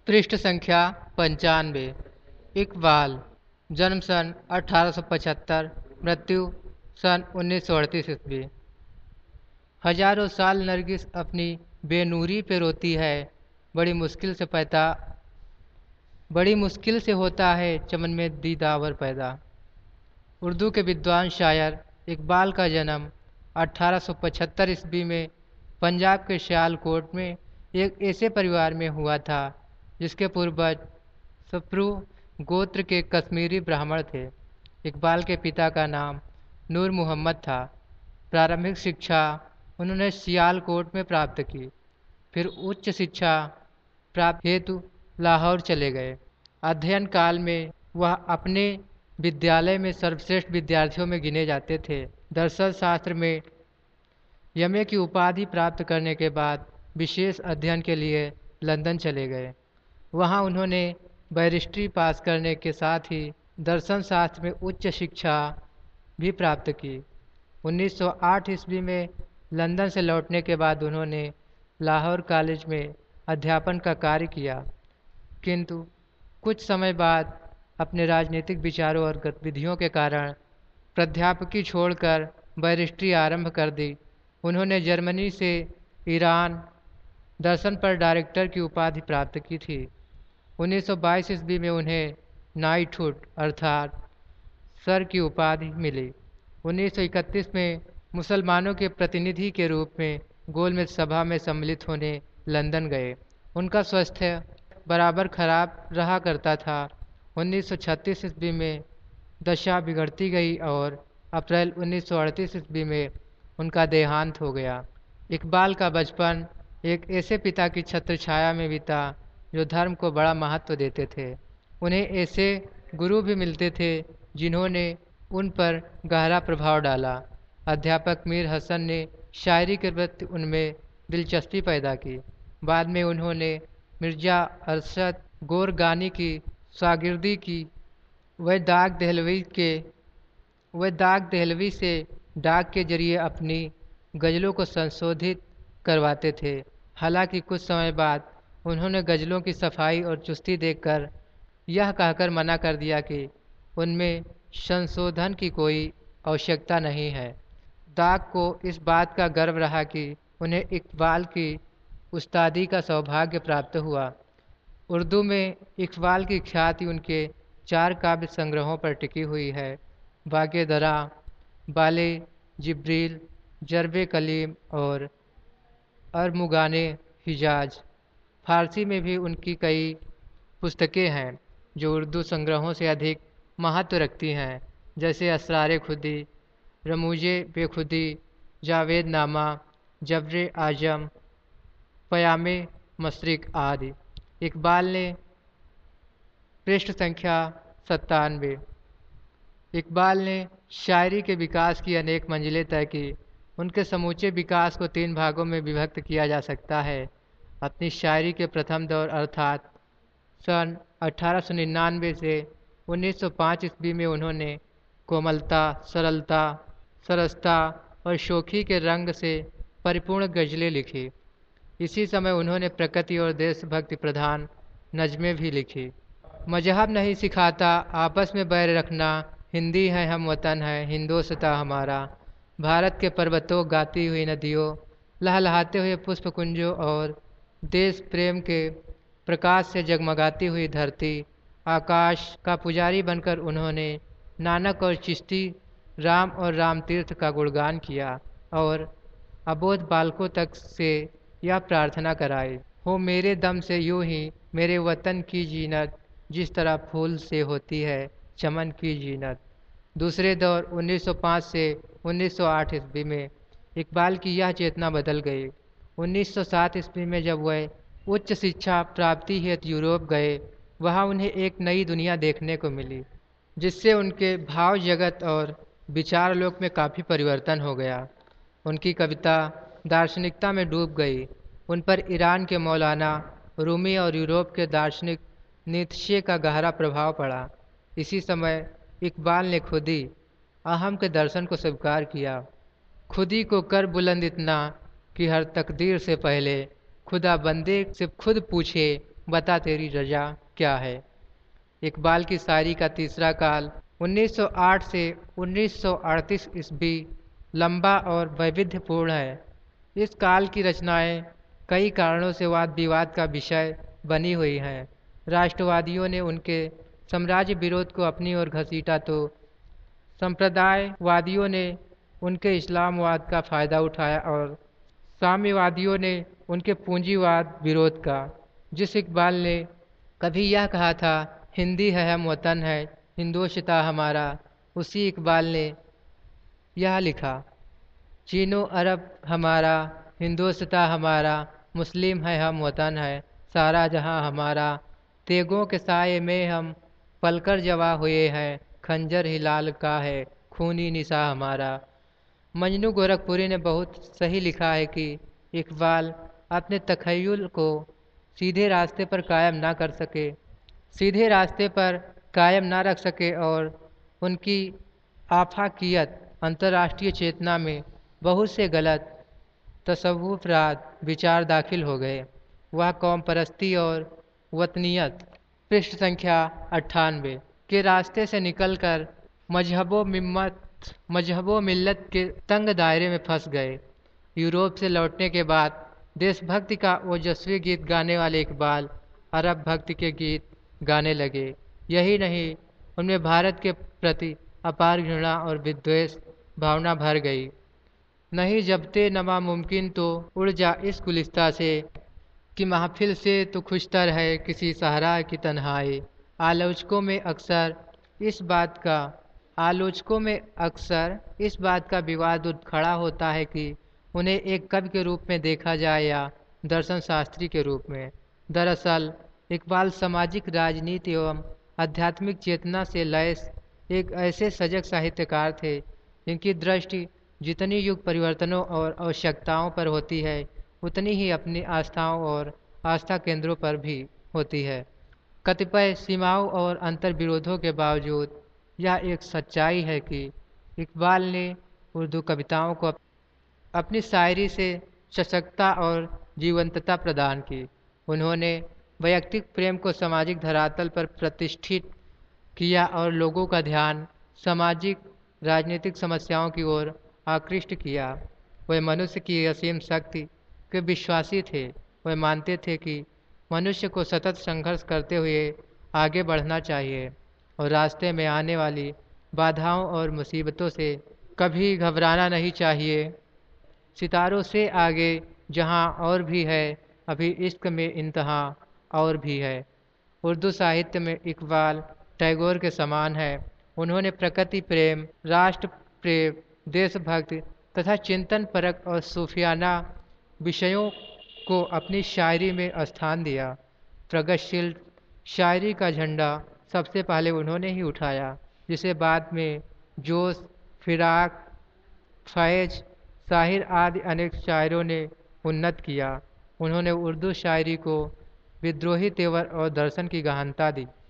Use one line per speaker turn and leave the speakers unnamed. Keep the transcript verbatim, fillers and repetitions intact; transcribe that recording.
पृष्ठ संख्या पंचानवे। इकबाल, जन्म सन अठारह सौ पचहत्तर, मृत्यु सन उन्नीस सौ अड़तीस ईस्वी। हजारों साल नरगिस अपनी बेनूरी पे रोती है, बड़ी मुश्किल से पैदा बड़ी मुश्किल से होता है चमन में दीदावर पैदा। उर्दू के विद्वान शायर इकबाल का जन्म अठारह सौ पचहत्तर ईस्वी में पंजाब के सियालकोट में एक ऐसे परिवार में हुआ था जिसके पूर्वज सप्रू गोत्र के कश्मीरी ब्राह्मण थे। इकबाल के पिता का नाम नूर मोहम्मद था। प्रारंभिक शिक्षा उन्होंने सियालकोट में प्राप्त की, फिर उच्च शिक्षा प्राप्त हेतु लाहौर चले गए। अध्ययन काल में वह अपने विद्यालय में सर्वश्रेष्ठ विद्यार्थियों में गिने जाते थे। दर्शन शास्त्र में एम ए की उपाधि प्राप्त करने के बाद विशेष अध्ययन के लिए लंदन चले गए। वहां उन्होंने बैरिस्ट्री पास करने के साथ ही दर्शन शास्त्र में उच्च शिक्षा भी प्राप्त की। उन्नीस सौ आठ ईस्वी में लंदन से लौटने के बाद उन्होंने लाहौर कॉलेज में अध्यापन का कार्य किया, किंतु कुछ समय बाद अपने राजनीतिक विचारों और गतिविधियों के कारण प्राध्यापकी छोड़कर बैरिस्ट्री आरंभ कर दी। उन्होंने जर्मनी से ईरान दर्शन पर डायरेक्टर की उपाधि प्राप्त की थी। उन्नीस सौ बाईस ईस्वी में उन्हें नाइटहुड अर्थात सर की उपाधि मिली। उन्नीस सौ इकतीस में मुसलमानों के प्रतिनिधि के रूप में गोलमेज सभा में सम्मिलित होने लंदन गए। उनका स्वास्थ्य बराबर खराब रहा करता था। उन्नीस सौ छत्तीस ईस्वी में दशा बिगड़ती गई और अप्रैल उन्नीस सौ अड़तीस ईस्वी में उनका देहांत हो गया। इकबाल का बचपन एक ऐसे पिता की छत्रछाया में बीता जो धर्म को बड़ा महत्व देते थे। उन्हें ऐसे गुरु भी मिलते थे जिन्होंने उन पर गहरा प्रभाव डाला। अध्यापक मीर हसन ने शायरी के प्रति उनमें दिलचस्पी पैदा की। बाद में उन्होंने मिर्ज़ा अरशद गोरगानी की शागिर्दी की। वह दाग दहलवी के वह दाग दहलवी से डाक के जरिए अपनी गज़लों को संशोधित करवाते थे। हालांकि कुछ समय बाद उन्होंने गज़लों की सफाई और चुस्ती देखकर यह कहकर मना कर दिया कि उनमें संशोधन की कोई आवश्यकता नहीं है। दाग को इस बात का गर्व रहा कि उन्हें इकबाल की उस्तादी का सौभाग्य प्राप्त हुआ। उर्दू में इकबाल की ख्याति उनके चार काव्य संग्रहों पर टिकी हुई है। बागे दरा, बाले जिब्रील, जरबे कलीम और अरमुगाने हिजाज। फारसी में भी उनकी कई पुस्तकें हैं जो उर्दू संग्रहों से अधिक महत्व रखती हैं, जैसे असरार खुदी, रमूजे बेखुदी, जावेद नामा, जब्र आजम, पयामे मशरिक आदि। इकबाल ने पृष्ठ संख्या सत्तानवे। इकबाल ने शायरी के विकास की अनेक मंजिलें तय की। उनके समूचे विकास को तीन भागों में विभक्त किया जा सकता है। अपनी शायरी के प्रथम दौर अर्थात सन अठारह सौ निन्यानवे से उन्नीस सौ पाँच ईस्वी में उन्होंने कोमलता, सरलता, सरसता और शोखी के रंग से परिपूर्ण गज़लें लिखी। इसी समय उन्होंने प्रकृति और देशभक्ति प्रधान नज़में भी लिखी। मजहब नहीं सिखाता आपस में बैर रखना, हिंदी है हम वतन है हिंदोस्तां हमारा। भारत के पर्वतों गाती हुई नदियों, लहलहाते हुए पुष्प कुंजों और देश प्रेम के प्रकाश से जगमगाती हुई धरती, आकाश का पुजारी बनकर उन्होंने नानक और चिश्ती, राम और रामतीर्थ का गुणगान किया और अबोध बालकों तक से यह प्रार्थना कराई, हो मेरे दम से यूं ही मेरे वतन की जीनत, जिस तरह फूल से होती है चमन की जीनत। दूसरे दौर उन्नीस सौ पाँच से उन्नीस सौ आठ ईस्वी में इकबाल की यह चेतना बदल गई। उन्नीस सौ सात ईस्वी में जब वह उच्च शिक्षा प्राप्ति हेतु यूरोप गए, वहाँ उन्हें एक नई दुनिया देखने को मिली, जिससे उनके भाव जगत और विचार लोक में काफ़ी परिवर्तन हो गया। उनकी कविता दार्शनिकता में डूब गई। उन पर ईरान के मौलाना रूमी और यूरोप के दार्शनिक नीत्शे का गहरा प्रभाव पड़ा। इसी समय इकबाल ने खुदी अहम के दर्शन को स्वीकार किया। खुदी को कर बुलंद इतना कि हर तकदीर से पहले खुदा बंदे से खुद पूछे, बता तेरी रजा क्या है। इकबाल की शायरी का तीसरा काल उन्नीस सौ आठ से उन्नीस सौ अड़तीस ईस्वी लंबा और वैविध्यपूर्ण है। इस काल की रचनाएं कई कारणों से वाद विवाद का विषय बनी हुई हैं। राष्ट्रवादियों ने उनके साम्राज्य विरोध को अपनी ओर घसीटा तो संप्रदायवादियों ने उनके इस्लामवाद का फायदा उठाया और साम्यवादियों ने उनके पूंजीवाद विरोध का। जिस इकबाल ने कभी यह कहा था, हिंदी है हम वतन है हिंदोशिता हमारा, उसी इकबाल ने यह लिखा, चीनो अरब हमारा हिंदोसिता हमारा, मुस्लिम है हम वतन है सारा जहां हमारा, तेगों के साए में हम पलकर जवा हुए हैं, खंजर हिलाल का है खूनी निशा हमारा। मजनू गोरखपुरी ने बहुत सही लिखा है कि इकबाल अपने तखय्युल को सीधे रास्ते पर कायम ना कर सके सीधे रास्ते पर कायम ना रख सके और उनकी आफाकियत अंतर्राष्ट्रीय चेतना में बहुत से गलत तसव्वुफात विचार दाखिल हो गए। वह कौम परस्ती और वतनियत पृष्ठ संख्या अट्ठानवे के रास्ते से निकलकर मजहबो मिम्मत मजहबो मिल्लत के तंग दायरे में फंस गए। यूरोप से लौटने के बाद देशभक्ति का ओजस्वी गीत गाने वाले इकबाल अरब भक्ति के गीत गाने लगे। यही नहीं, उनमें भारत के प्रति अपार घृणा और विद्वेष भावना भर गई। नहीं जबते नमा मुमकिन तो उड़ जा इस गुलिस्ता से, कि महफिल से तो खुशतर है किसी सहरा की तन्हाई। आलोचकों में अक्सर इस बात का आलोचकों में अक्सर इस बात का विवाद उठ खड़ा होता है कि उन्हें एक कवि के रूप में देखा जाए या दर्शन शास्त्री के रूप में। दरअसल इकबाल सामाजिक राजनीति एवं आध्यात्मिक चेतना से लैस एक ऐसे सजग साहित्यकार थे जिनकी दृष्टि जितनी युग परिवर्तनों और आवश्यकताओं पर होती है, उतनी ही अपनी आस्थाओं और आस्था केंद्रों पर भी होती है। कतिपय सीमाओं और अंतर विरोधों के बावजूद यह एक सच्चाई है कि इकबाल ने उर्दू कविताओं को अपनी शायरी से सशक्तता और जीवंतता प्रदान की। उन्होंने वैयक्तिक प्रेम को सामाजिक धरातल पर प्रतिष्ठित किया और लोगों का ध्यान सामाजिक राजनीतिक समस्याओं की ओर आकृष्ट किया। वे मनुष्य की असीम शक्ति के विश्वासी थे। वे मानते थे कि मनुष्य को सतत संघर्ष करते हुए आगे बढ़ना चाहिए और रास्ते में आने वाली बाधाओं और मुसीबतों से कभी घबराना नहीं चाहिए। सितारों से आगे जहां और भी है, अभी इश्क में इंतहा और भी है। उर्दू साहित्य में इकबाल टैगोर के समान है। उन्होंने प्रकृति प्रेम, राष्ट्र प्रेम, देशभक्ति तथा चिंतन परक और सूफियाना विषयों को अपनी शायरी में स्थान दिया। प्रगतिशील शायरी का झंडा सबसे पहले उन्होंने ही उठाया, जिसे बाद में जोश, फिराक, फैज, साहिर आदि अनेक शायरों ने उन्नत किया। उन्होंने उर्दू शायरी को विद्रोही तेवर और दर्शन की गहनता दी।